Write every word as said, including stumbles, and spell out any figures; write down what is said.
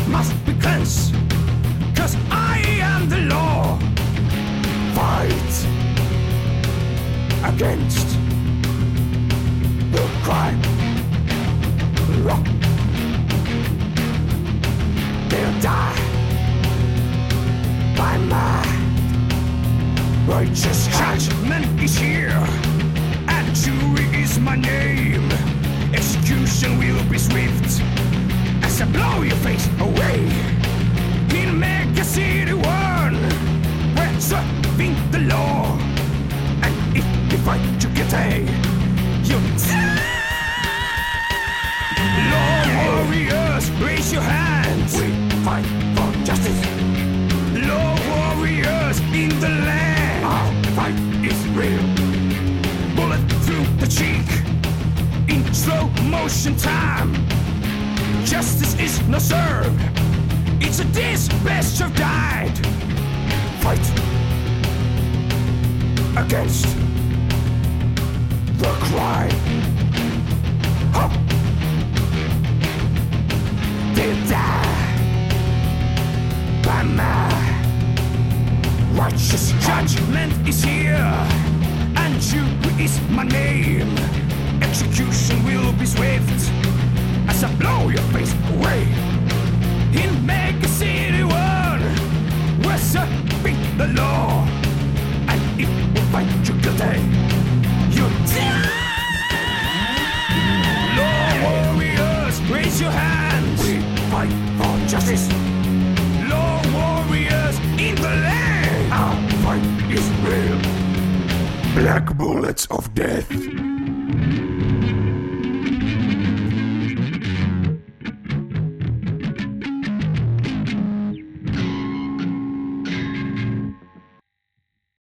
must be cleansed, 'cause I am the law. Fight against the crime. Rock. They'll die by my righteous judgment is here, and jury is my name. Execution will be swift as I blow your face away. In Mega City One, we're serving the law, and if we fight you get a, you law warriors, raise your hands. We fight for justice. Law warriors in the land. Our fight is real. Bullet through the cheek in slow motion time. Justice is not served. It's a dispatch of died. Fight against the crime. Huh. They die by my righteous judgment is here, and jury is my name. Execution will be swift as I blow your face away. In Mega City One, we're serving the law, and if we fight you guilty, you die. Law warriors, raise your hands. We fight for justice. Law warriors in the land. Our fight is real. Black bullets of death.